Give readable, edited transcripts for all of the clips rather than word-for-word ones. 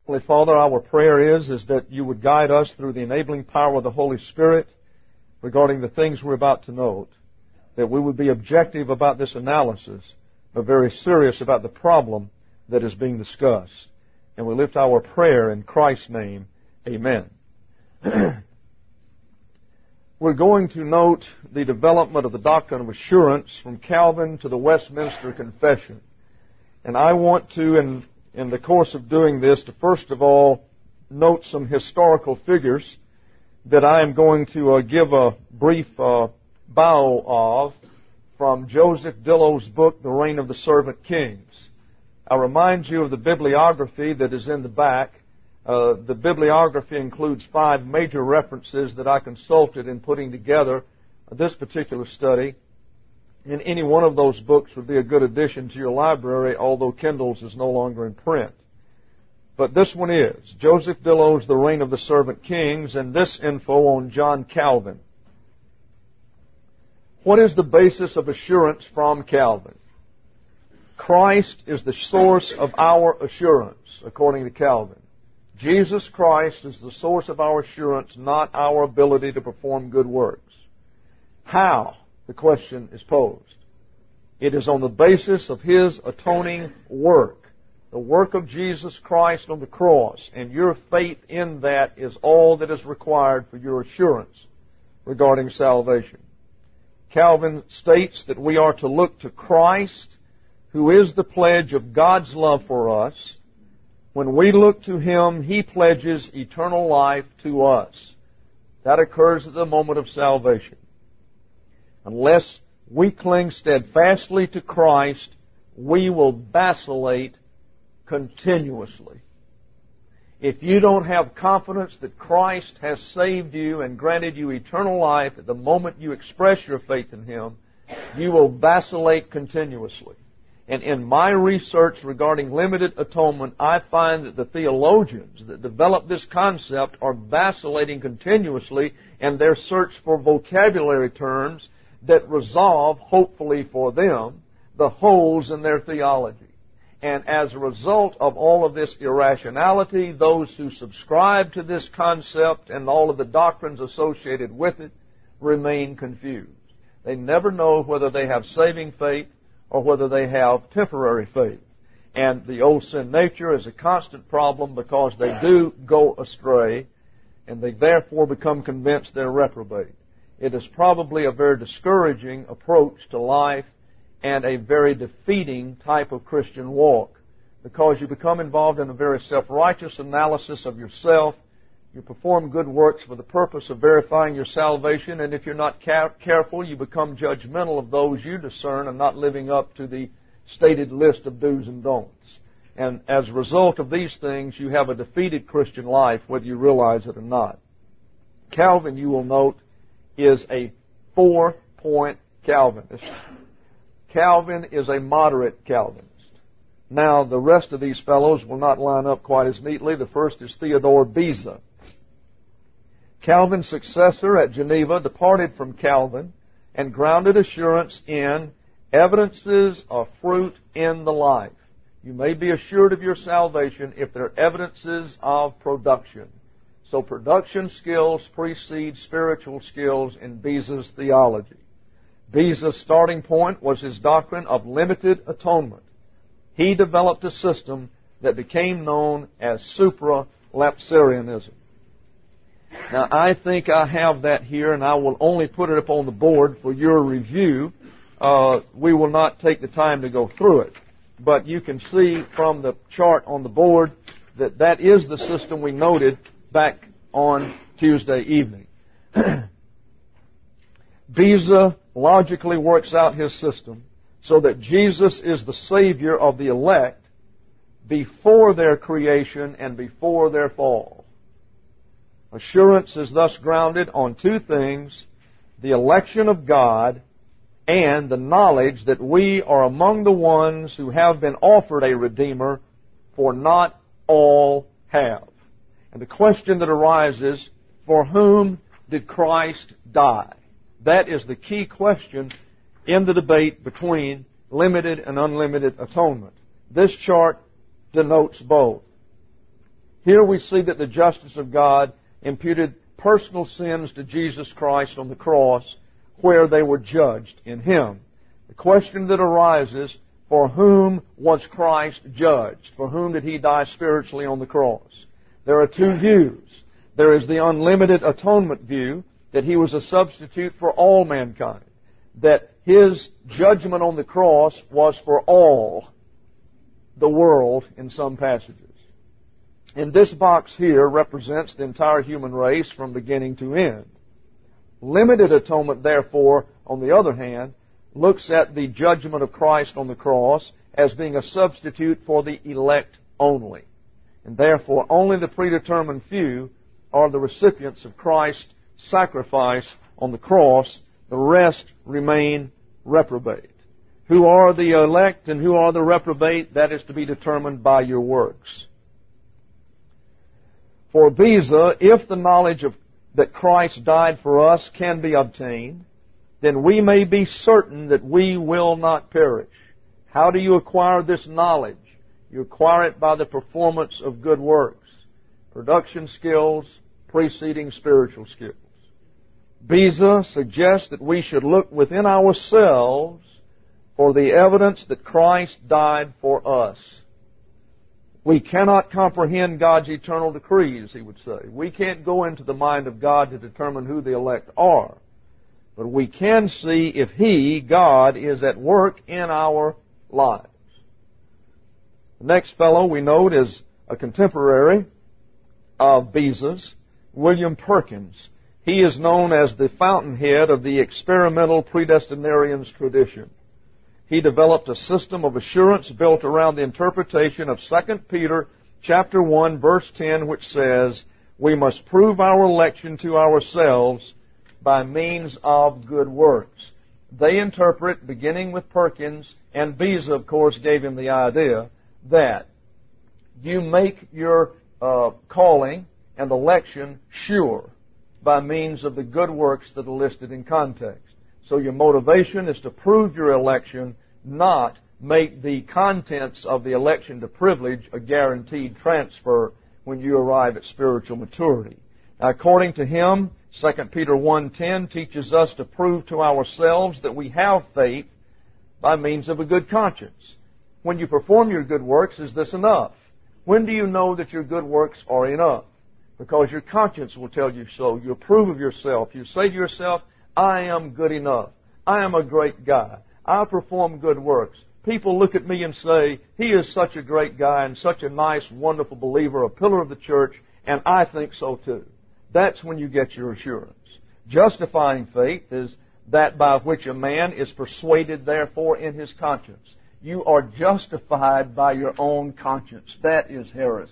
Holy Father, our prayer is that you would guide us through the enabling power of the Holy Spirit regarding the things we're about to note, that we would be objective about this analysis, but very serious about the problem that is being discussed. And we lift our prayer in Christ's name. Amen. We're going to note the development of the doctrine of assurance from Calvin to the Westminster Confession. And I want to, in the course of doing this, to first of all note some historical figures that I am going to give a brief bio of from Joseph Dillow's book, The Reign of the Servant Kings. I remind you of the bibliography that is in the back. The bibliography includes 5 major references that I consulted in putting together this particular study. And any one of those books would be a good addition to your library, although Kindle's is no longer in print. But this one is Joseph Dillow's The Reign of the Servant Kings, and this info on John Calvin. What is the basis of assurance from Calvin? Christ is the source of our assurance, according to Calvin. Jesus Christ is the source of our assurance, not our ability to perform good works. How? The question is posed. It is on the basis of His atoning work, the work of Jesus Christ on the cross, and your faith in that is all that is required for your assurance regarding salvation. Calvin states that we are to look to Christ, who is the pledge of God's love for us. When we look to Him, He pledges eternal life to us. That occurs at the moment of salvation. Unless we cling steadfastly to Christ, we will vacillate continuously. If you don't have confidence that Christ has saved you and granted you eternal life at the moment you express your faith in Him, you will vacillate continuously. And in my research regarding limited atonement, I find that the theologians that develop this concept are vacillating continuously in their search for vocabulary terms that resolve, hopefully for them, the holes in their theology. And as a result of all of this irrationality, those who subscribe to this concept and all of the doctrines associated with it remain confused. They never know whether they have saving faith or whether they have temporary faith. And the old sin nature is a constant problem because they do go astray, and they therefore become convinced they're reprobate. It is probably a very discouraging approach to life and a very defeating type of Christian walk, because you become involved in a very self-righteous analysis of yourself. You perform good works for the purpose of verifying your salvation, and if you're not careful, you become judgmental of those you discern and not living up to the stated list of do's and don'ts. And as a result of these things, you have a defeated Christian life, whether you realize it or not. Calvin, you will note, is a 4-point Calvinist. Calvin is a moderate Calvinist. Now, the rest of these fellows will not line up quite as neatly. The first is Theodore Beza. Calvin's successor at Geneva departed from Calvin and grounded assurance in evidences of fruit in the life. You may be assured of your salvation if there are evidences of production. So production skills precede spiritual skills in Beza's theology. Beza's starting point was his doctrine of limited atonement. He developed a system that became known as supralapsarianism. Now, I think I have that here, and I will only put it up on the board for your review. We will not take the time to go through it. But you can see from the chart on the board that that is the system we noted back on Tuesday evening. Beza logically works out his system so that Jesus is the Savior of the elect before their creation and before their fall. Assurance is thus grounded on 2 things: the election of God and the knowledge that we are among the ones who have been offered a Redeemer, for not all have. And the question that arises, for whom did Christ die? That is the key question in the debate between limited and unlimited atonement. This chart denotes both. Here we see that the justice of God imputed personal sins to Jesus Christ on the cross, where they were judged in Him. The question that arises, for whom was Christ judged? For whom did He die spiritually on the cross? There are two views. There is the unlimited atonement view, that He was a substitute for all mankind, that His judgment on the cross was for all the world in some passages. And this box here represents the entire human race from beginning to end. Limited atonement, therefore, on the other hand, looks at the judgment of Christ on the cross as being a substitute for the elect only. And therefore, only the predetermined few are the recipients of Christ's sacrifice on the cross. The rest remain reprobate. Who are the elect and who are the reprobate? That is to be determined by your works. For Beza, if the knowledge of that Christ died for us can be obtained, then we may be certain that we will not perish. How do you acquire this knowledge? You acquire it by the performance of good works, production skills preceding spiritual skills. Beza suggests that we should look within ourselves for the evidence that Christ died for us. We cannot comprehend God's eternal decrees, he would say. We can't go into the mind of God to determine who the elect are. But we can see if He, God, is at work in our lives. The next fellow we note is a contemporary of Beza's, William Perkins. He is known as the fountainhead of the experimental predestinarians tradition. He developed a system of assurance built around the interpretation of 2 Peter chapter 1, verse 10, which says, we must prove our election to ourselves by means of good works. They interpret, beginning with Perkins, and Beza, of course, gave him the idea, that you make your calling and election sure by means of the good works that are listed in context. So your motivation is to prove your election, not make the contents of the election to privilege a guaranteed transfer when you arrive at spiritual maturity. Now, according to him, 2 Peter 1:10 teaches us to prove to ourselves that we have faith by means of a good conscience. When you perform your good works, is this enough? When do you know that your good works are enough? Because your conscience will tell you so. You approve of yourself. You say to yourself, I am good enough. I am a great guy. I perform good works. People look at me and say, he is such a great guy and such a nice, wonderful believer, a pillar of the church, and I think so too. That's when you get your assurance. Justifying faith is that by which a man is persuaded, therefore, in his conscience. You are justified by your own conscience. That is heresy.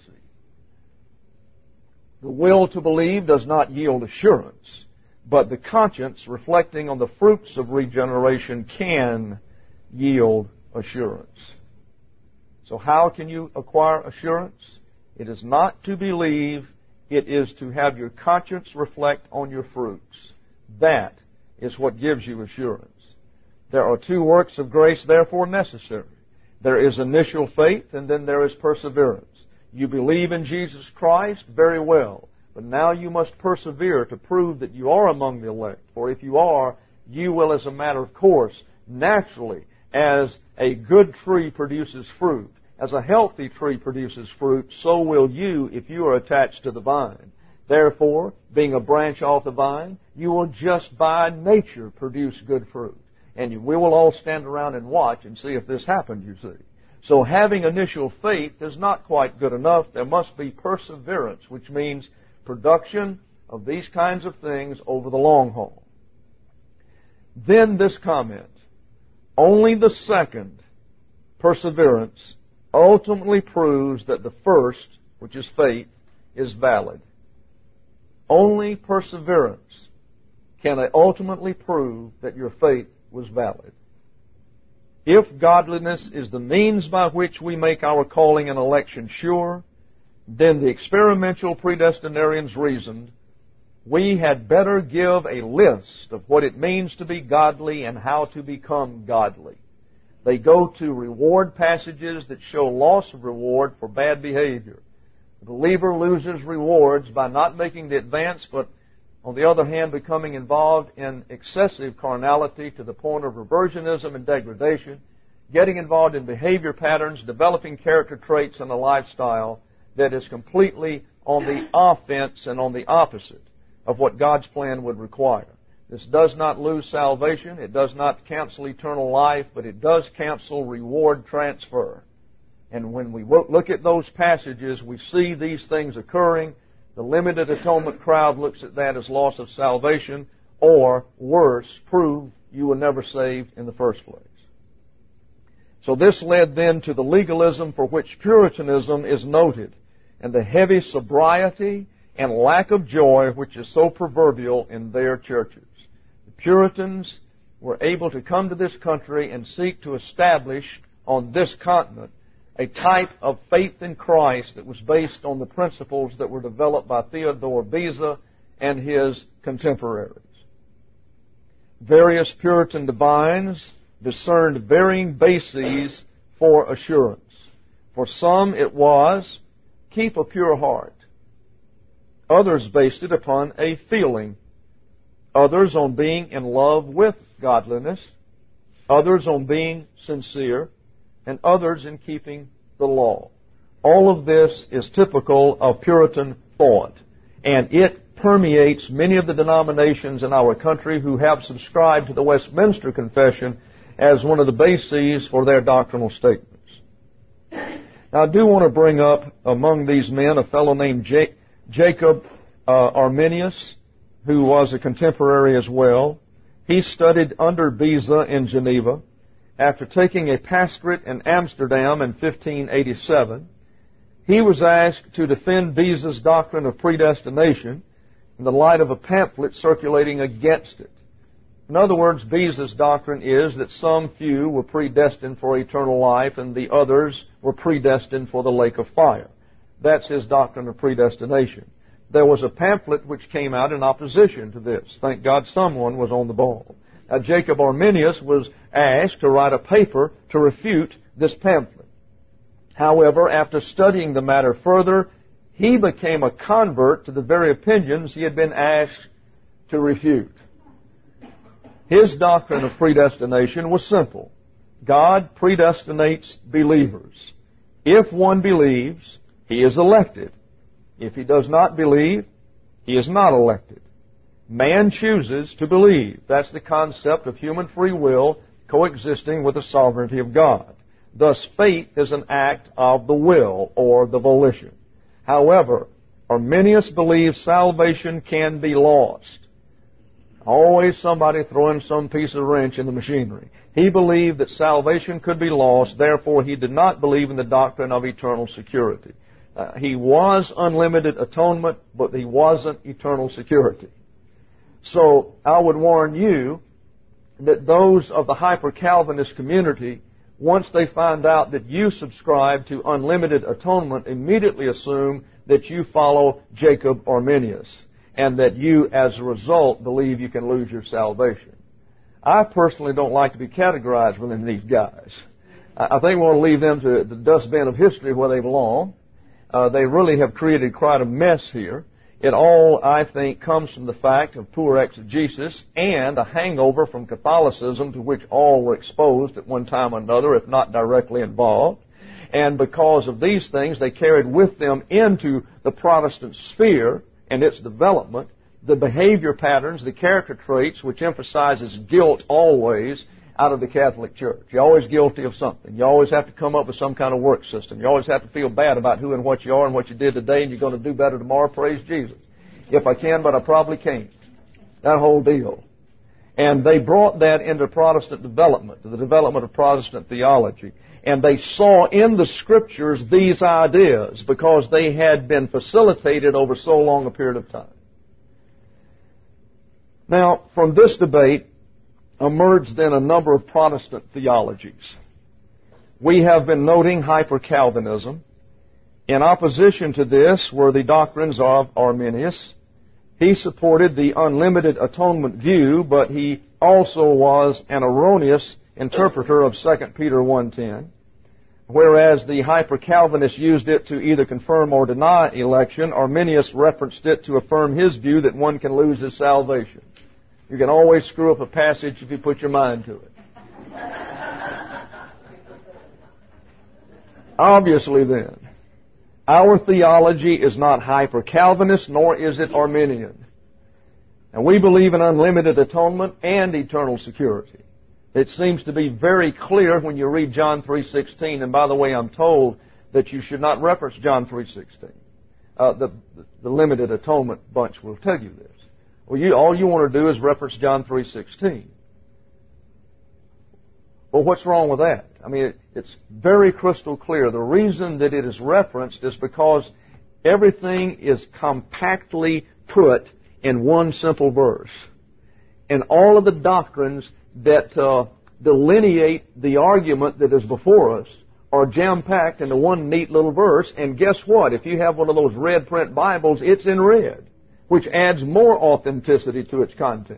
The will to believe does not yield assurance, but the conscience, reflecting on the fruits of regeneration, can yield assurance. So how can you acquire assurance? It is not to believe, it is to have your conscience reflect on your fruits. That is what gives you assurance. There are two works of grace, therefore, necessary. There is initial faith, and then there is perseverance. You believe in Jesus Christ, very well. But now you must persevere to prove that you are among the elect. For if you are, you will, as a matter of course, naturally, as a good tree produces fruit, as a healthy tree produces fruit, so will you if you are attached to the vine. Therefore, being a branch off the vine, you will just by nature produce good fruit. And we will all stand around and watch and see if this happened, you see. So having initial faith is not quite good enough. There must be perseverance, which means production of these kinds of things over the long haul. Then this comment, only the second, perseverance, ultimately proves that the first, which is faith, is valid. Only perseverance can ultimately prove that your faith was valid. If godliness is the means by which we make our calling and election sure, then the experimental predestinarians reasoned, we had better give a list of what it means to be godly and how to become godly. They go to reward passages that show loss of reward for bad behavior. The believer loses rewards by not making the advance, but on the other hand, becoming involved in excessive carnality to the point of reversionism and degradation, getting involved in behavior patterns, developing character traits and a lifestyle that is completely on the offense and on the opposite of what God's plan would require. This does not lose salvation. It does not cancel eternal life, but it does cancel reward transfer. And when we look at those passages, we see these things occurring. The limited atonement crowd looks at that as loss of salvation, or worse, prove you were never saved in the first place. So this led then to the legalism for which Puritanism is noted, and the heavy sobriety and lack of joy which is so proverbial in their churches. The Puritans were able to come to this country and seek to establish on this continent a type of faith in Christ that was based on the principles that were developed by Theodore Beza and his contemporaries. Various Puritan divines discerned varying bases for assurance. For some it was, keep a pure heart. Others based it upon a feeling. Others on being in love with godliness. Others on being sincere. And others in keeping the law. All of this is typical of Puritan thought, and it permeates many of the denominations in our country who have subscribed to the Westminster Confession as one of the bases for their doctrinal statements. Now, I do want to bring up among these men a fellow named Jacob Arminius, who was a contemporary as well. He studied under Beza in Geneva. After taking a pastorate in Amsterdam in 1587, he was asked to defend Beza's doctrine of predestination in the light of a pamphlet circulating against it. In other words, Beza's doctrine is that some few were predestined for eternal life and the others were predestined for the lake of fire. That's his doctrine of predestination. There was a pamphlet which came out in opposition to this. Thank God someone was on the ball. Now, Jacob Arminius was asked to write a paper to refute this pamphlet. However, after studying the matter further, he became a convert to the very opinions he had been asked to refute. His doctrine of predestination was simple. God predestinates believers. If one believes, he is elected. If he does not believe, he is not elected. Man chooses to believe. That's the concept of human free will coexisting with the sovereignty of God. Thus, faith is an act of the will or the volition. However, Arminius believes salvation can be lost. Always somebody throwing some piece of wrench in the machinery. He believed that salvation could be lost, therefore he did not believe in the doctrine of eternal security. He was unlimited atonement, but he wasn't eternal security. So I would warn you that those of the hyper-Calvinist community, once they find out that you subscribe to unlimited atonement, immediately assume that you follow Jacob Arminius and that you, as a result, believe you can lose your salvation. I personally don't like to be categorized within these guys. I think we want to leave them to the dustbin of history where they belong. They really have created quite a mess here. It all, I think, comes from the fact of poor exegesis and a hangover from Catholicism to which all were exposed at one time or another, if not directly involved. And because of these things, they carried with them into the Protestant sphere and its development the behavior patterns, the character traits, which emphasizes guilt always out of the Catholic Church. You're always guilty of something. You always have to come up with some kind of work system. You always have to feel bad about who and what you are and what you did today, and you're going to do better tomorrow. Praise Jesus. If I can, but I probably can't. That whole deal. And they brought that into Protestant development, to the development of Protestant theology. And they saw in the Scriptures these ideas because they had been facilitated over so long a period of time. Now, from this debate emerged then a number of Protestant theologies. We have been noting hyper-Calvinism. In opposition to this were the doctrines of Arminius. He supported the unlimited atonement view, but he also was an erroneous interpreter of 2 Peter 1:10. Whereas the hyper-Calvinists used it to either confirm or deny election, Arminius referenced it to affirm his view that one can lose his salvation. You can always screw up a passage if you put your mind to it. Obviously then, our theology is not hyper-Calvinist, nor is it Arminian. And we believe in unlimited atonement and eternal security. It seems to be very clear when you read John 3:16, and by the way, I'm told that you should not reference John 3:16. The limited atonement bunch will tell you this. Well, all you want to do is reference John 3:16. Well, what's wrong with that? I mean, it's very crystal clear. The reason that it is referenced is because everything is compactly put in one simple verse. And all of the doctrines that delineate the argument that is before us are jam-packed into one neat little verse. And guess what? If you have one of those red print Bibles, it's in red, which adds more authenticity to its content.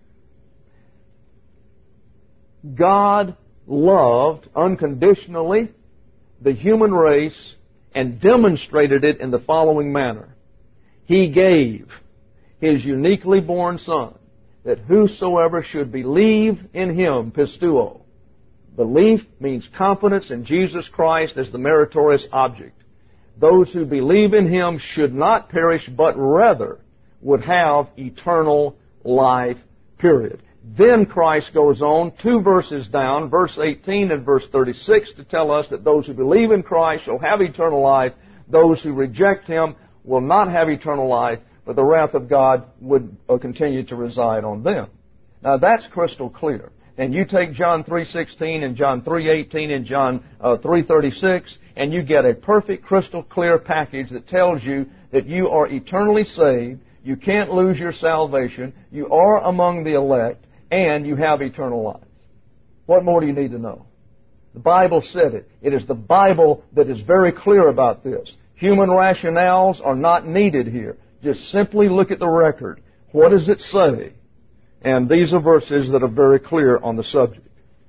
God loved unconditionally the human race and demonstrated it in the following manner. He gave His uniquely born Son, that whosoever should believe in Him, pistuo. Belief means confidence in Jesus Christ as the meritorious object. Those who believe in Him should not perish, but rather would have eternal life, period. Then Christ goes on 2 verses down, verse 18 and verse 36, to tell us that those who believe in Christ shall have eternal life. Those who reject Him will not have eternal life, but the wrath of God would continue to reside on them. Now that's crystal clear. And you take John 3:16 and John 3:18 and John 3:36, and you get a perfect crystal clear package that tells you that you are eternally saved, you can't lose your salvation, you are among the elect, and you have eternal life. What more do you need to know? The Bible said it. It is the Bible that is very clear about this. Human rationales are not needed here. Just simply look at the record. What does it say? And these are verses that are very clear on the subject.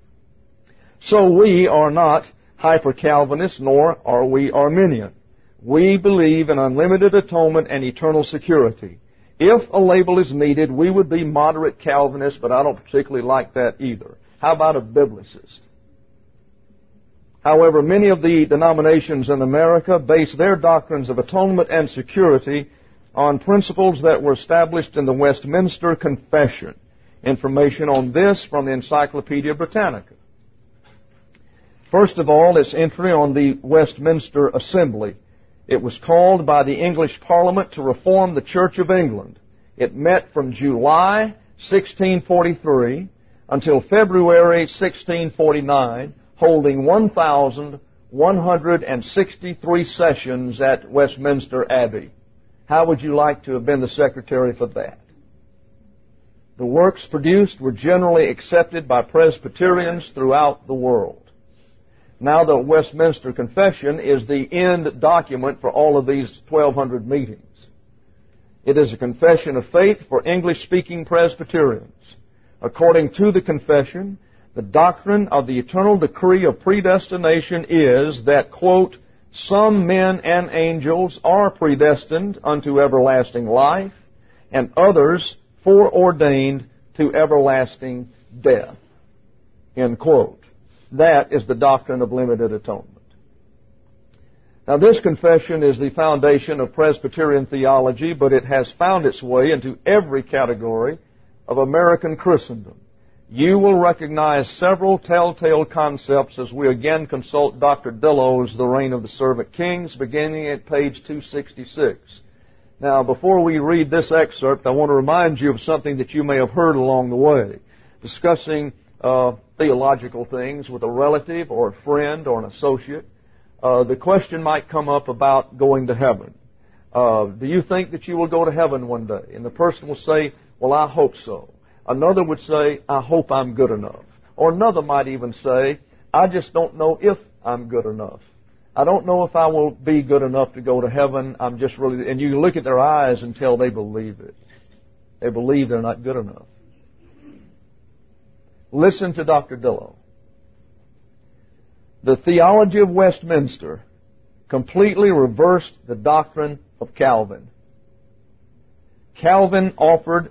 So we are not hyper-Calvinist, nor are we Arminian. We believe in unlimited atonement and eternal security. If a label is needed, we would be moderate Calvinists, but I don't particularly like that either. How about a biblicist? However, many of the denominations in America base their doctrines of atonement and security on principles that were established in the Westminster Confession. Information on this from the Encyclopedia Britannica. First of all, its entry on the Westminster Assembly. It was called by the English Parliament to reform the Church of England. It met from July 1643 until February 1649, holding 1,163 sessions at Westminster Abbey. How would you like to have been the secretary for that? The works produced were generally accepted by Presbyterians throughout the world. Now the Westminster Confession is the end document for all of these 1,200 meetings. It is a confession of faith for English-speaking Presbyterians. According to the confession, the doctrine of the eternal decree of predestination is that, quote, some men and angels are predestined unto everlasting life, and others foreordained to everlasting death, end quote. That is the doctrine of limited atonement. Now, this confession is the foundation of Presbyterian theology, but it has found its way into every category of American Christendom. You will recognize several telltale concepts as we again consult Dr. Dillow's The Reign of the Servant Kings, beginning at page 266. Now, before we read this excerpt, I want to remind you of something that you may have heard along the way. Discussing theological things with a relative or a friend or an associate, the question might come up about going to heaven. Do you think that you will go to heaven one day? And the person will say, well, I hope so. Another would say, I hope I'm good enough. Or another might even say, I just don't know if I'm good enough. I don't know if I will be good enough to go to heaven. I'm just really... And you look at their eyes until they believe it. They believe they're not good enough. Listen to Dr. Dillow. The theology of Westminster completely reversed the doctrine of Calvin. Calvin often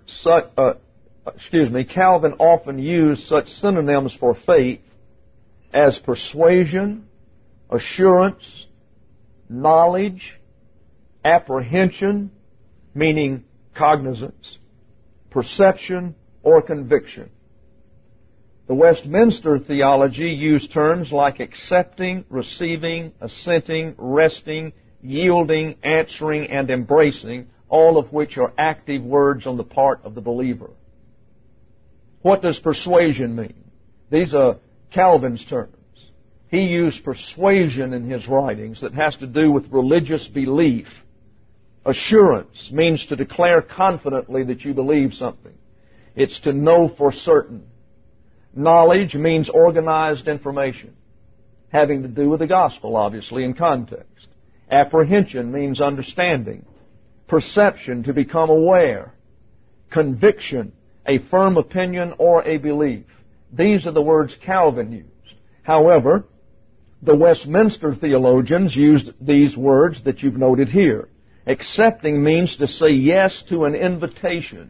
used such synonyms for faith as persuasion, assurance, knowledge, apprehension, meaning cognizance, perception, or conviction. The Westminster theology used terms like accepting, receiving, assenting, resting, yielding, answering, and embracing, all of which are active words on the part of the believer. What does persuasion mean? These are Calvin's terms. He used persuasion in his writings that has to do with religious belief. Assurance means to declare confidently that you believe something. It's to know for certain. Knowledge means organized information, having to do with the gospel, obviously, in context. Apprehension means understanding. Perception, to become aware. Conviction, a firm opinion or a belief. These are the words Calvin used. However, the Westminster theologians used these words that you've noted here. Accepting means to say yes to an invitation.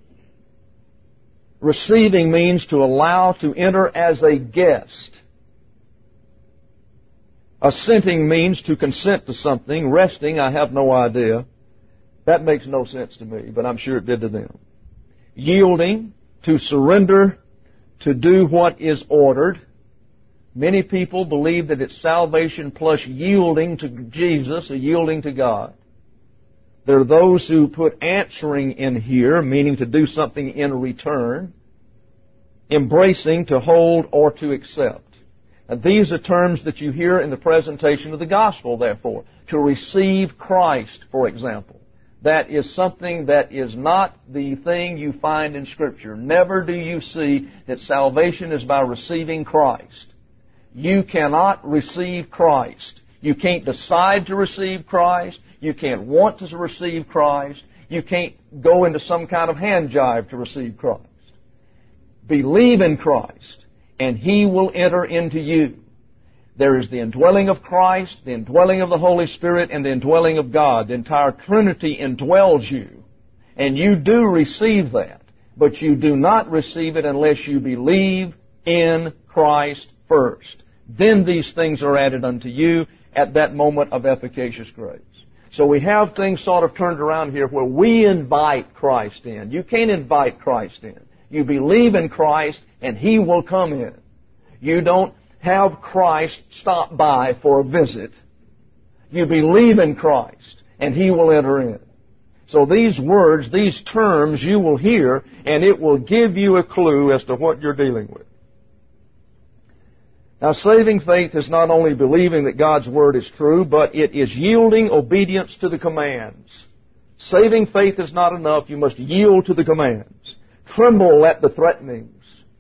Receiving means to allow to enter as a guest. Assenting means to consent to something. Resting, I have no idea. That makes no sense to me, but I'm sure it did to them. Yielding, to surrender, to do what is ordered. Many people believe that it's salvation plus yielding to Jesus, or yielding to God. There are those who put answering in here, meaning to do something in return. Embracing, to hold or to accept. And these are terms that you hear in the presentation of the gospel, therefore. To receive Christ, for example. That is something that is not the thing you find in Scripture. Never do you see that salvation is by receiving Christ. You cannot receive Christ. You can't decide to receive Christ. You can't want to receive Christ. You can't go into some kind of hand jive to receive Christ. Believe in Christ, and He will enter into you. There is the indwelling of Christ, the indwelling of the Holy Spirit, and the indwelling of God. The entire Trinity indwells you, and you do receive that, but you do not receive it unless you believe in Christ first. Then these things are added unto you at that moment of efficacious grace. So we have things sort of turned around here where we invite Christ in. You can't invite Christ in. You believe in Christ, and He will come in. You don't have Christ stop by for a visit. You believe in Christ, and He will enter in. So these words, these terms you will hear, and it will give you a clue as to what you're dealing with. Now, saving faith is not only believing that God's Word is true, but it is yielding obedience to the commands. Saving faith is not enough. You must yield to the commands. Tremble at the threatenings.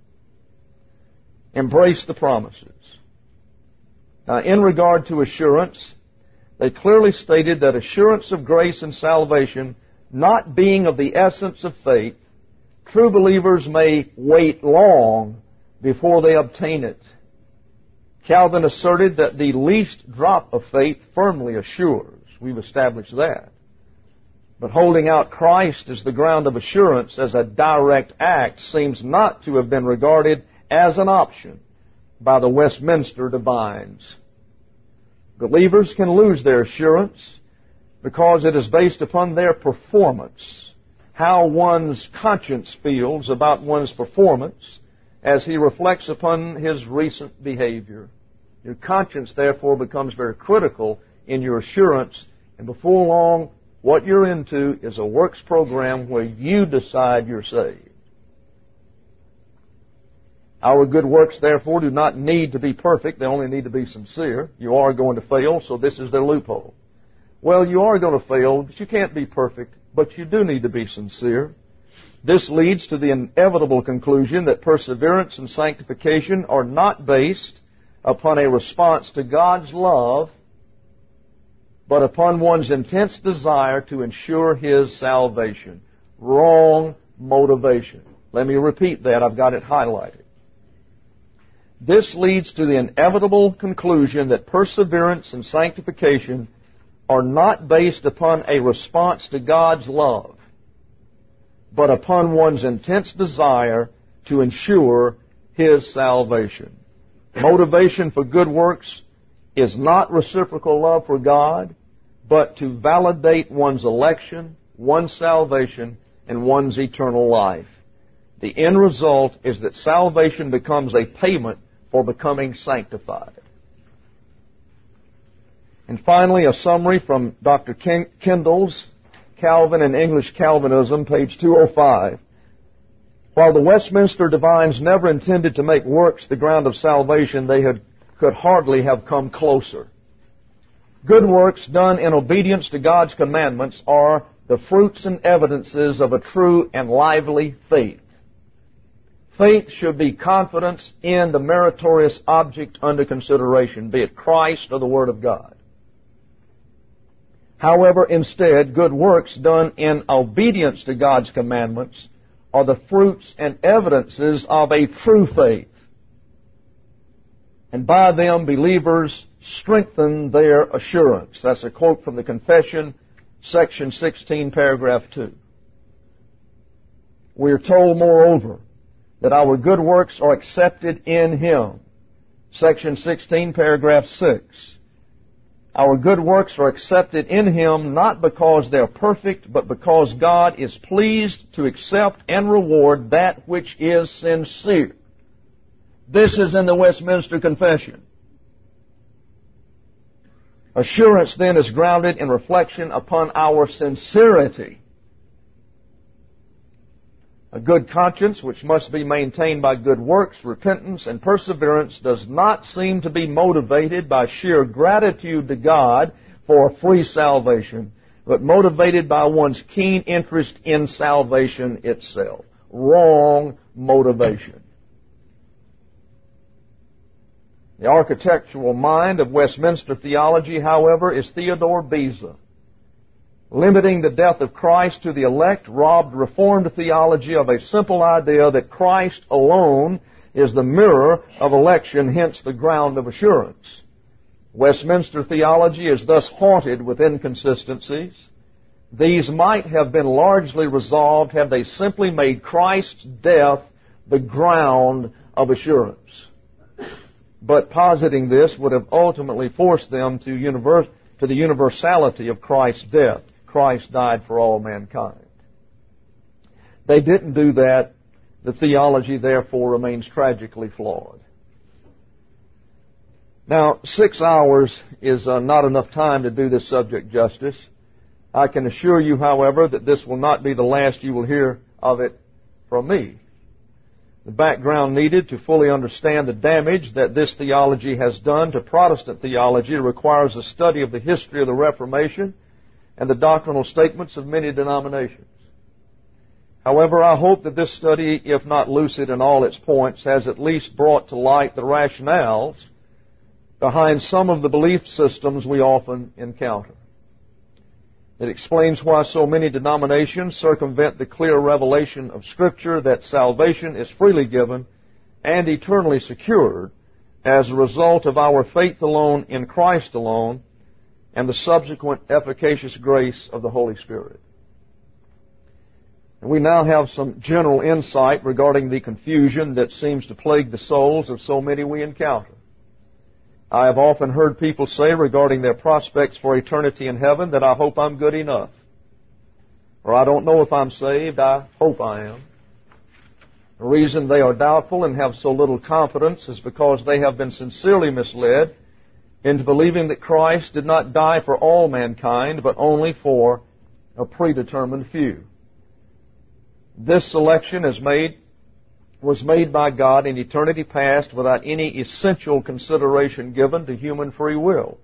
Embrace the promises. Now, in regard to assurance, they clearly stated that assurance of grace and salvation, not being of the essence of faith, true believers may wait long before they obtain it. Calvin asserted that the least drop of faith firmly assures. We've established that. But holding out Christ as the ground of assurance as a direct act seems not to have been regarded as an option by the Westminster divines. Believers can lose their assurance because it is based upon their performance, how one's conscience feels about one's performance as he reflects upon his recent behavior. Your conscience, therefore, becomes very critical in your assurance, and before long, what you're into is a works program where you decide you're saved. Our good works, therefore, do not need to be perfect. They only need to be sincere. You are going to fail, so this is their loophole. Well, you are going to fail, but you can't be perfect, but you do need to be sincere. This leads to the inevitable conclusion that perseverance and sanctification are not based upon a response to God's love, but upon one's intense desire to ensure His salvation. Wrong motivation. Let me repeat that. I've got it highlighted. This leads to the inevitable conclusion that perseverance and sanctification are not based upon a response to God's love, but upon one's intense desire to ensure His salvation. Motivation for good works is not reciprocal love for God, but to validate one's election, one's salvation, and one's eternal life. The end result is that salvation becomes a payment for becoming sanctified. And finally, a summary from Dr. Kendall's Calvin and English Calvinism, page 205. While the Westminster divines never intended to make works the ground of salvation, they could hardly have come closer. Good works done in obedience to God's commandments are the fruits and evidences of a true and lively faith. Faith should be confidence in the meritorious object under consideration, be it Christ or the Word of God. However, instead, good works done in obedience to God's commandments are the fruits and evidences of a true faith. And by them, believers strengthen their assurance. That's a quote from the Confession, section 16, paragraph 2. We are told, moreover, that our good works are accepted in Him. Section 16, paragraph 6. Our good works are accepted in Him not because they're perfect, but because God is pleased to accept and reward that which is sincere. This is in the Westminster Confession. Assurance, then, is grounded in reflection upon our sincerity. A good conscience, which must be maintained by good works, repentance, and perseverance, does not seem to be motivated by sheer gratitude to God for a free salvation, but motivated by one's keen interest in salvation itself. Wrong motivation. The architectural mind of Westminster theology, however, is Theodore Beza. Limiting the death of Christ to the elect robbed Reformed theology of a simple idea that Christ alone is the mirror of election, hence the ground of assurance. Westminster theology is thus haunted with inconsistencies. These might have been largely resolved had they simply made Christ's death the ground of assurance. But positing this would have ultimately forced them to the universality of Christ's death. Christ died for all mankind. They didn't do that. The theology, therefore, remains tragically flawed. Now, 6 hours is not enough time to do this subject justice. I can assure you, however, that this will not be the last you will hear of it from me. The background needed to fully understand the damage that this theology has done to Protestant theology requires a study of the history of the Reformation and the doctrinal statements of many denominations. However, I hope that this study, if not lucid in all its points, has at least brought to light the rationales behind some of the belief systems we often encounter. It explains why so many denominations circumvent the clear revelation of Scripture that salvation is freely given and eternally secured as a result of our faith alone in Christ alone and the subsequent efficacious grace of the Holy Spirit. And we now have some general insight regarding the confusion that seems to plague the souls of so many we encounter. I have often heard people say regarding their prospects for eternity in heaven that I hope I'm good enough. Or I don't know if I'm saved, I hope I am. The reason they are doubtful and have so little confidence is because they have been sincerely misled into believing that Christ did not die for all mankind, but only for a predetermined few. This selection was made by God in eternity past without any essential consideration given to human free will.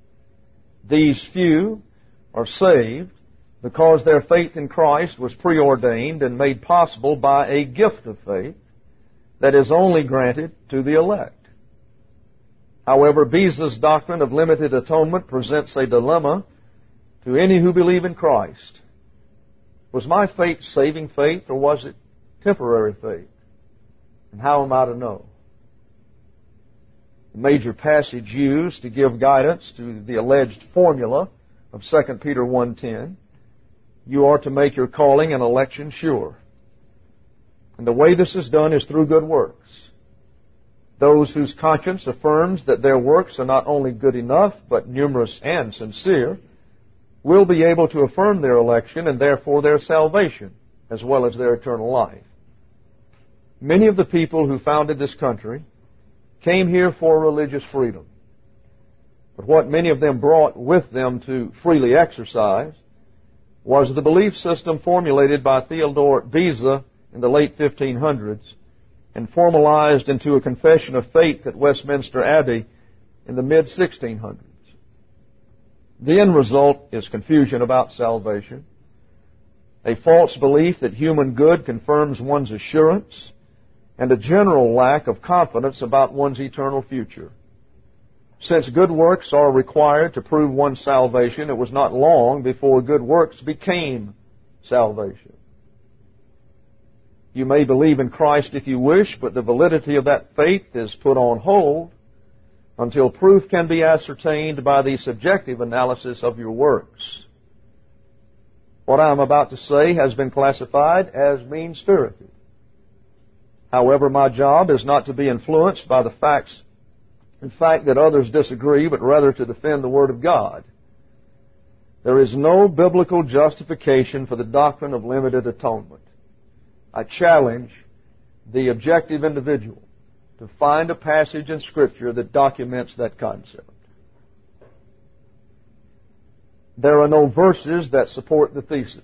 These few are saved because their faith in Christ was preordained and made possible by a gift of faith that is only granted to the elect. However, Beza's doctrine of limited atonement presents a dilemma to any who believe in Christ. Was my faith saving faith, or was it temporary faith? And how am I to know? the major passage used to give guidance to the alleged formula of 2 Peter 1:10. You are to make your calling and election sure. And the way this is done is through good works. Those whose conscience affirms that their works are not only good enough, but numerous and sincere, will be able to affirm their election and therefore their salvation, as well as their eternal life. Many of the people who founded this country came here for religious freedom. But what many of them brought with them to freely exercise was the belief system formulated by Theodore Beza in the late 1500s and formalized into a confession of faith at Westminster Abbey in the mid-1600s. The end result is confusion about salvation, a false belief that human good confirms one's assurance, and a general lack of confidence about one's eternal future. Since good works are required to prove one's salvation, it was not long before good works became salvation. You may believe in Christ if you wish, but the validity of that faith is put on hold until proof can be ascertained by the subjective analysis of your works. What I am about to say has been classified as mean-spirited. However, my job is not to be influenced by the fact that others disagree, but rather to defend the Word of God. There is no biblical justification for the doctrine of limited atonement. I challenge the objective individual to find a passage in Scripture that documents that concept. There are no verses that support the thesis.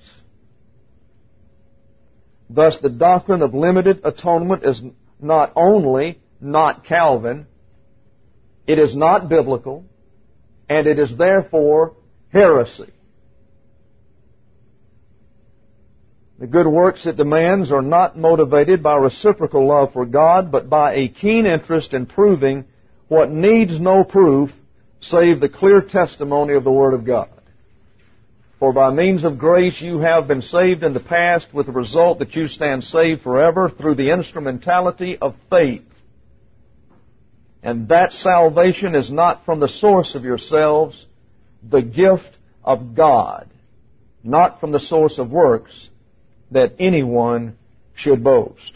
Thus, the doctrine of limited atonement is not only not Calvin, it is not biblical, and it is therefore heresy. The good works it demands are not motivated by reciprocal love for God, but by a keen interest in proving what needs no proof save the clear testimony of the Word of God. For by means of grace you have been saved in the past, with the result that you stand saved forever through the instrumentality of faith. And that salvation is not from the source of yourselves, the gift of God, not from the source of works, that anyone should boast.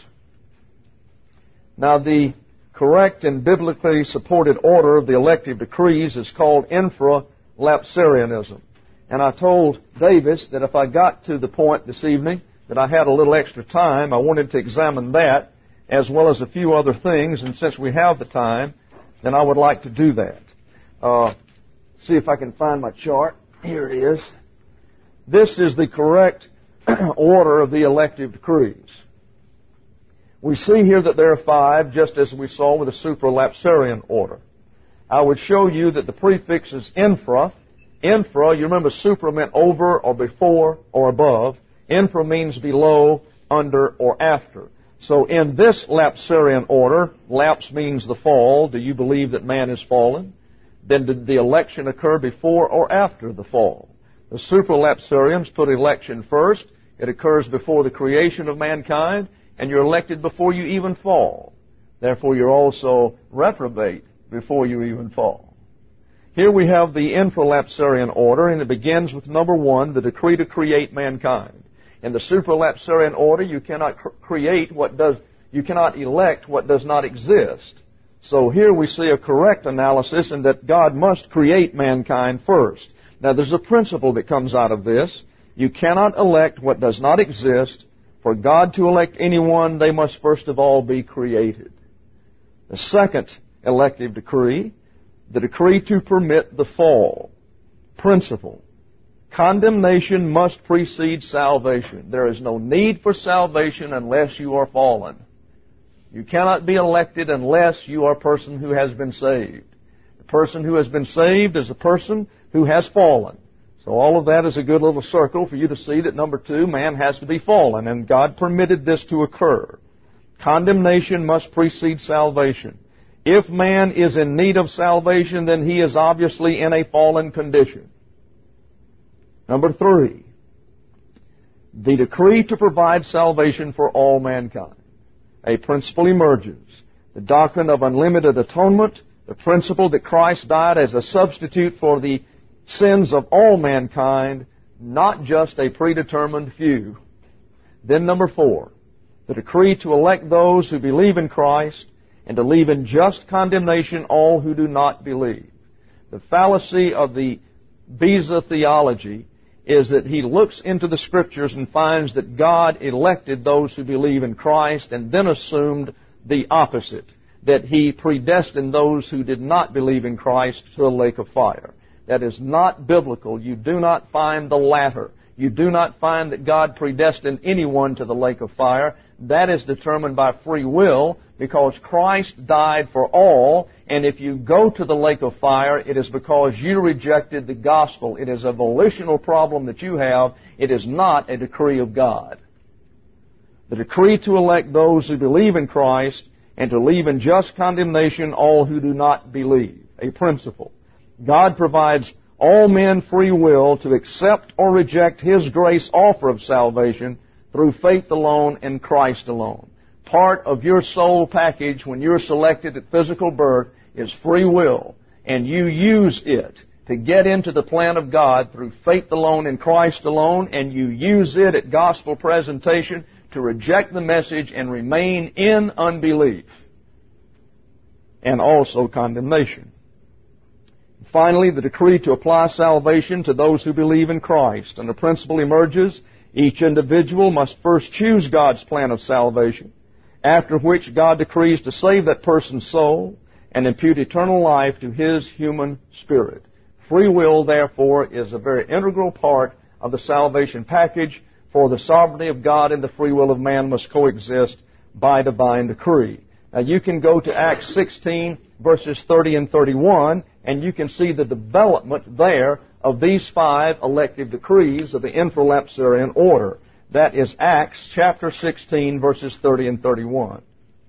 Now, the correct and biblically supported order of the elective decrees is called infralapsarianism. And I told Davis that if I got to the point this evening that I had a little extra time, I wanted to examine that as well as a few other things. And since we have the time, then I would like to do that. See if I can find my chart. Here it is. This is the correct order of the elective decrees. We see here that there are 5, just as we saw with the supralapsarian order. I would show you that the prefix is infra. Infra, you remember supra meant over or before or above. Infra means below, under, or after. So in this lapsarian order, lapse means the fall. Do you believe that man is fallen? Then did the election occur before or after the fall? The supralapsarians put election first. It occurs before the creation of mankind, and you're elected before you even fall. Therefore, you're also reprobate before you even fall. Here we have the infralapsarian order, and it begins with number 1, the decree to create mankind. In the supralapsarian order, you cannot you cannot elect what does not exist. So here we see a correct analysis in that God must create mankind first. Now, there's a principle that comes out of this. You cannot elect what does not exist. For God to elect anyone, they must first of all be created. The second elective decree, the decree to permit the fall. Principle. Condemnation must precede salvation. There is no need for salvation unless you are fallen. You cannot be elected unless you are a person who has been saved. The person who has been saved is a person who has fallen. So all of that is a good little circle for you to see that number 2, man has to be fallen, and God permitted this to occur. Condemnation must precede salvation. If man is in need of salvation, then he is obviously in a fallen condition. Number 3, the decree to provide salvation for all mankind. A principle emerges. The doctrine of unlimited atonement The principle that Christ died as a substitute for the sins of all mankind, not just a predetermined few. Then number 4, the decree to elect those who believe in Christ and to leave in just condemnation all who do not believe. The fallacy of the Beza theology is that he looks into the Scriptures and finds that God elected those who believe in Christ and then assumed the opposite, that He predestined those who did not believe in Christ to the lake of fire. That is not biblical. You do not find the latter. You do not find that God predestined anyone to the lake of fire. That is determined by free will, because Christ died for all, and if you go to the lake of fire, it is because you rejected the gospel. It is a volitional problem that you have. It is not a decree of God. The decree to elect those who believe in Christ and to leave in just condemnation all who do not believe. A principle. God provides all men free will to accept or reject His grace offer of salvation through faith alone in Christ alone. Part of your soul package when you're selected at physical birth is free will, and you use it to get into the plan of God through faith alone in Christ alone, and you use it at gospel presentation to reject the message and remain in unbelief and also condemnation. Finally, the decree to apply salvation to those who believe in Christ. And the principle emerges: each individual must first choose God's plan of salvation, after which God decrees to save that person's soul and impute eternal life to his human spirit. Free will, therefore, is a very integral part of the salvation package, for the sovereignty of God and the free will of man must coexist by divine decree. Now, you can go to Acts 16, verses 30 and 31, and you can see the development there of these 5 elective decrees of the infralapsarian order. That is Acts chapter 16, verses 30 and 31.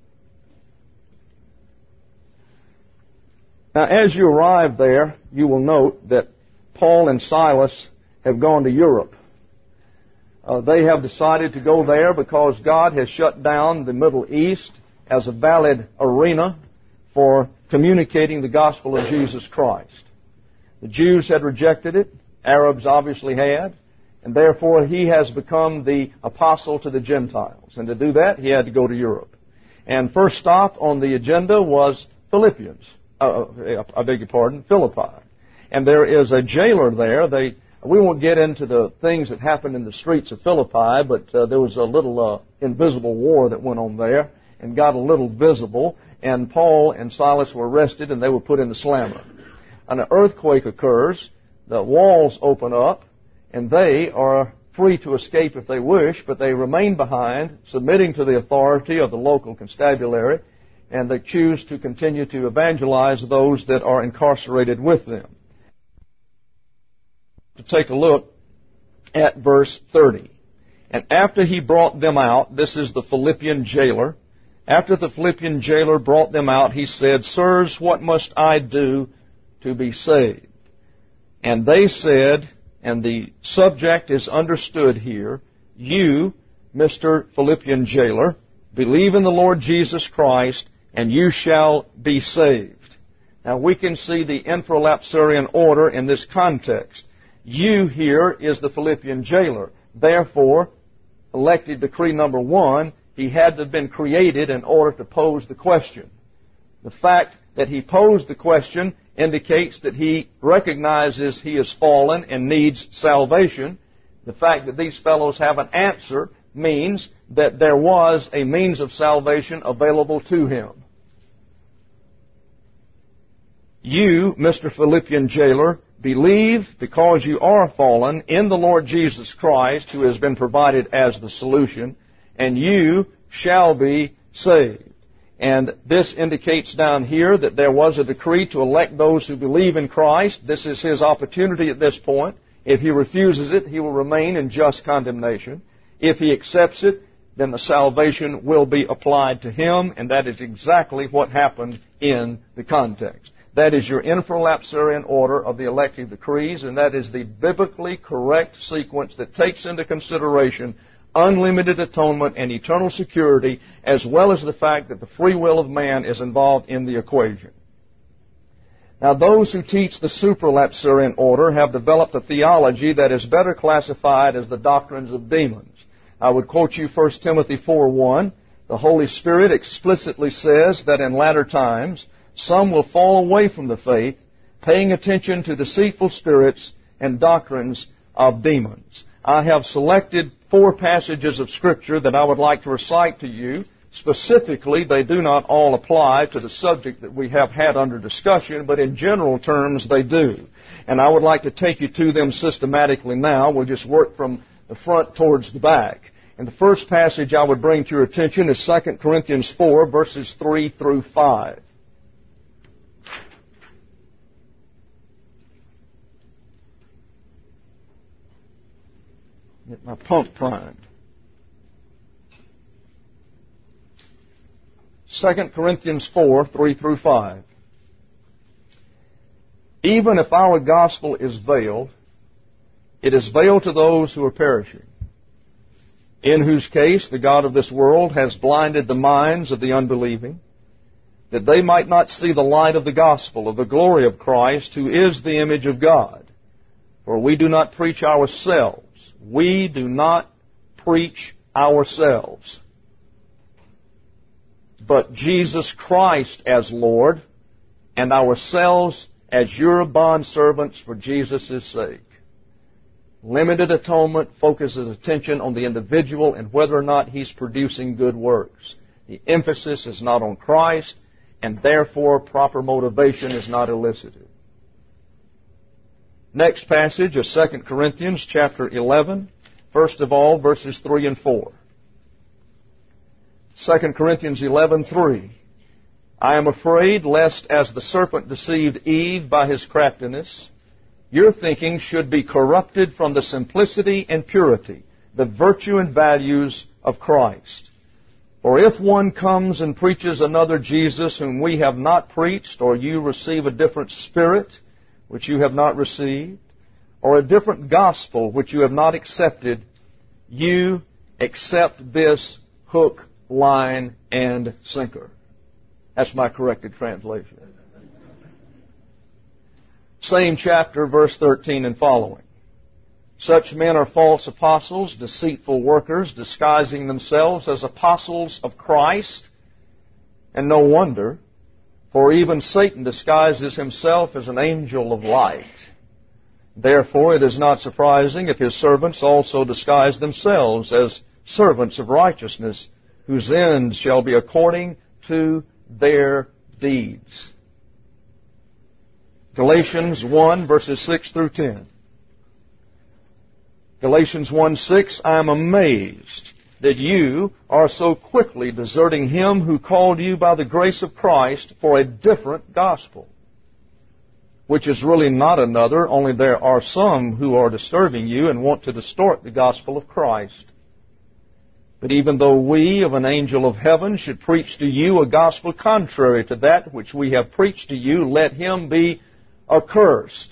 Now, as you arrive there, you will note that Paul and Silas have gone to Europe. They have decided to go there because God has shut down the Middle East as a valid arena for communicating the gospel of Jesus Christ. The Jews had rejected it. Arabs obviously had. And therefore, he has become the apostle to the Gentiles. And to do that, he had to go to Europe. And first stop on the agenda was Philippi. And there is a jailer there. We won't get into the things that happened in the streets of Philippi, but there was a little invisible war that went on there and got a little visible. And Paul and Silas were arrested, and they were put in the slammer. An earthquake occurs. The walls open up, and they are free to escape if they wish, but they remain behind, submitting to the authority of the local constabulary, and they choose to continue to evangelize those that are incarcerated with them. To take a look at verse 30. And after he brought them out, this is the Philippian jailer. After the Philippian jailer brought them out, he said, "Sirs, what must I do to be saved?" And they said, and the subject is understood here, "You, Mr. Philippian jailer, believe in the Lord Jesus Christ, and you shall be saved." Now we can see the infralapsarian order in this context. You here is the Philippian jailer. Therefore, elected decree number 1, he had to have been created in order to pose the question. The fact that he posed the question indicates that he recognizes he is fallen and needs salvation. The fact that these fellows have an answer means that there was a means of salvation available to him. You, Mr. Philippian jailer, believe because you are fallen in the Lord Jesus Christ, who has been provided as the solution, and you shall be saved. And this indicates down here that there was a decree to elect those who believe in Christ. This is his opportunity at this point. If he refuses it, he will remain in just condemnation. If he accepts it, then the salvation will be applied to him, and that is exactly what happened in the context. That is your infralapsarian order of the elective decrees, and that is the biblically correct sequence that takes into consideration unlimited atonement and eternal security, as well as the fact that the free will of man is involved in the equation. Now, those who teach the supralapsarian order have developed a theology that is better classified as the doctrines of demons. I would quote you 1 Timothy 4:1. The Holy Spirit explicitly says that in latter times some will fall away from the faith, paying attention to deceitful spirits and doctrines of demons. I have selected 4 passages of Scripture that I would like to recite to you. Specifically, they do not all apply to the subject that we have had under discussion, but in general terms they do. And I would like to take you to them systematically now. We'll just work from the front towards the back. And the first passage I would bring to your attention is 2 Corinthians 4, verses 3 through 5. Get my pump primed. 2 Corinthians 4, 3 through 5. Even if our gospel is veiled, it is veiled to those who are perishing, in whose case the God of this world has blinded the minds of the unbelieving, that they might not see the light of the gospel of the glory of Christ, who is the image of God. For we do not preach ourselves. We do not preach ourselves, but Jesus Christ as Lord, and ourselves as your bondservants for Jesus' sake. Limited atonement focuses attention on the individual and whether or not he's producing good works. The emphasis is not on Christ, and therefore proper motivation is not elicited. Next passage is 2 Corinthians chapter 11, first of all, verses 3 and 4. 2 Corinthians 11:3. I am afraid lest as the serpent deceived Eve by his craftiness, your thinking should be corrupted from the simplicity and purity, the virtue and values of Christ. For if one comes and preaches another Jesus whom we have not preached, or you receive a different spirit which you have not received, or a different gospel which you have not accepted, you accept this hook, line, and sinker. That's my corrected translation. Same chapter, verse 13 and following. Such men are false apostles, deceitful workers, disguising themselves as apostles of Christ. And no wonder, for even Satan disguises himself as an angel of light. Therefore, it is not surprising if his servants also disguise themselves as servants of righteousness, whose end shall be according to their deeds. Galatians 1, verses 6 through 10. Galatians 1:6, I am amazed that you are so quickly deserting him who called you by the grace of Christ for a different gospel, which is really not another, only there are some who are disturbing you and want to distort the gospel of Christ. But even though we of an angel of heaven should preach to you a gospel contrary to that which we have preached to you, let him be accursed.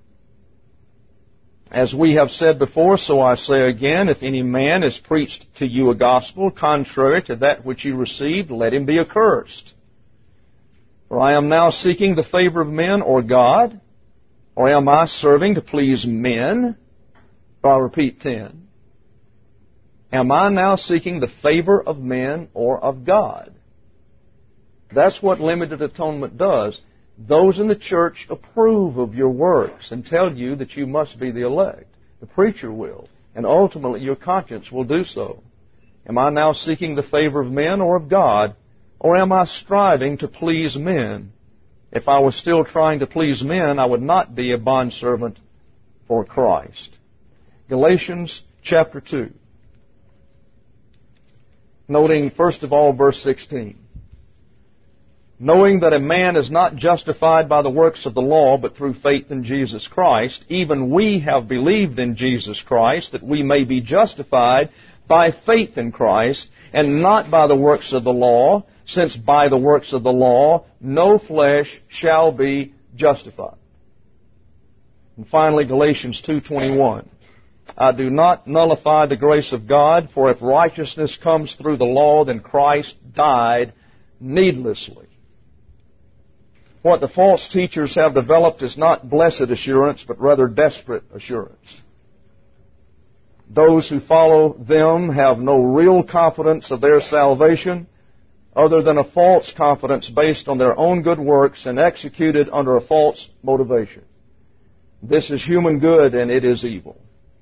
As we have said before, so I say again, if any man has preached to you a gospel contrary to that which you received, let him be accursed. For I am now seeking the favor of men or God, or am I serving to please men? I'll repeat 10. Am I now seeking the favor of men or of God? That's what limited atonement does. Those in the church approve of your works and tell you that you must be the elect. The preacher will, and ultimately your conscience will do so. Am I now seeking the favor of men or of God, or am I striving to please men? If I was still trying to please men, I would not be a bondservant for Christ. Galatians chapter 2. Noting, first of all, verse 16. Knowing that a man is not justified by the works of the law, but through faith in Jesus Christ, even we have believed in Jesus Christ, that we may be justified by faith in Christ, and not by the works of the law, since by the works of the law no flesh shall be justified. And finally, Galatians 2:21. I do not nullify the grace of God, for if righteousness comes through the law, then Christ died needlessly. What the false teachers have developed is not blessed assurance, but rather desperate assurance. Those who follow them have no real confidence of their salvation other than a false confidence based on their own good works and executed under a false motivation. This is human good and it is evil.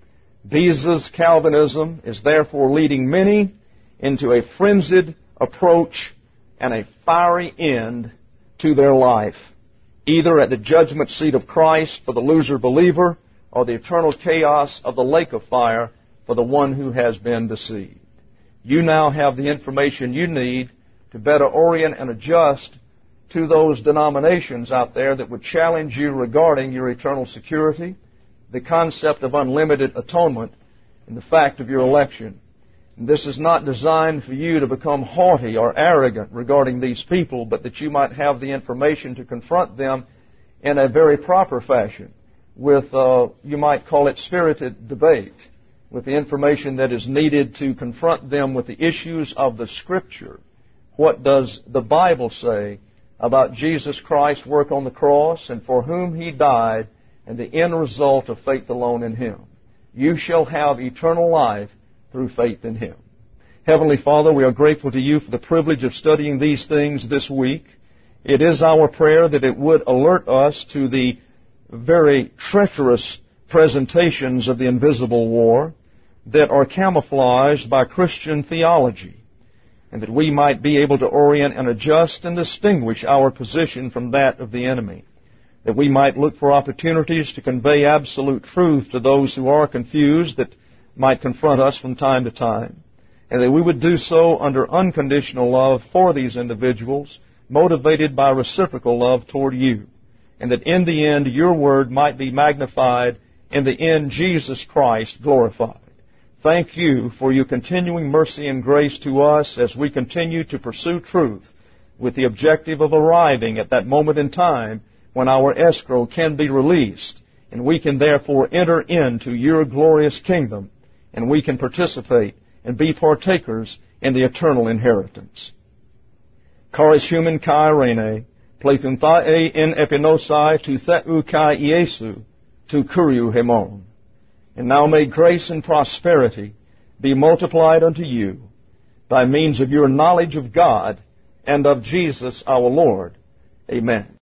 Beza's Calvinism is therefore leading many into a frenzied approach and a fiery end to their life, either at the judgment seat of Christ for the loser believer or the eternal chaos of the lake of fire for the one who has been deceived. You now have the information you need to better orient and adjust to those denominations out there that would challenge you regarding your eternal security, the concept of unlimited atonement, and the fact of your election. And this is not designed for you to become haughty or arrogant regarding these people, but that you might have the information to confront them in a very proper fashion with, you might call it spirited debate, with the information that is needed to confront them with the issues of the Scripture. What does the Bible say about Jesus Christ's work on the cross and for whom He died and the end result of faith alone in Him? You shall have eternal life through faith in Him. Heavenly Father, we are grateful to You for the privilege of studying these things this week. It is our prayer that it would alert us to the very treacherous presentations of the invisible war that are camouflaged by Christian theology, and that we might be able to orient and adjust and distinguish our position from that of the enemy, that we might look for opportunities to convey absolute truth to those who are confused that might confront us from time to time, and that we would do so under unconditional love for these individuals, motivated by reciprocal love toward You, and that in the end Your Word might be magnified, in the end Jesus Christ glorified. Thank You for Your continuing mercy and grace to us as we continue to pursue truth with the objective of arriving at that moment in time when our escrow can be released and we can therefore enter into Your glorious kingdom and we can participate and be partakers in the eternal inheritance. Charis human kai rene, plethun thae in epinosai tu theu kai Iesu, tu kuriu hemon. And now may grace and prosperity be multiplied unto you by means of your knowledge of God and of Jesus our Lord. Amen.